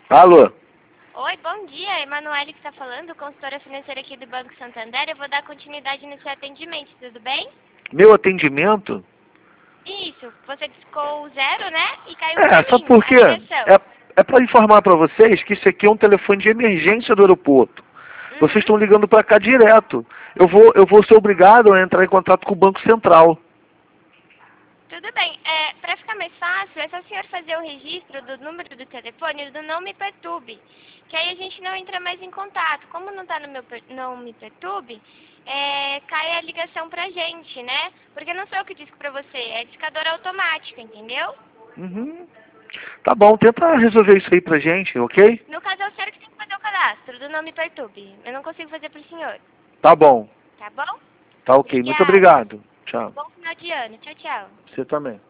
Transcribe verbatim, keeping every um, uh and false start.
Alô? Oi, bom dia. Emanuele que está falando, consultora financeira aqui do Banco Santander. Eu vou dar continuidade no seu atendimento, tudo bem? Meu atendimento? Isso, você discou o zero, né? E caiu É, pra sabe mim, por a quê? ligação. É, é para informar para vocês que isso aqui é um telefone de emergência do aeroporto. Vocês Uhum. estão ligando para cá direto. Eu vou, eu vou ser obrigado a entrar em contato com o Banco Central. Tudo bem. É, para ficar mais fácil, é só o senhor fazer o registro do número do telefone e do Não Me Perturbe, que aí a gente não entra mais em contato. Como não está no meu per- Não Me Perturbe, é, cai a ligação pra gente, né? Porque não sou eu que disco pra você, é discadora automática, entendeu? Uhum. Tá bom, tenta resolver isso aí pra gente, ok? No caso, é o senhor que tem que fazer o cadastro do Não Me Perturbe. Eu não consigo fazer pro senhor, Tá bom, tá bom? tá ok. Muito Obrigada. obrigado. Tchau. Bom final de ano. Tchau, tchau. Você também.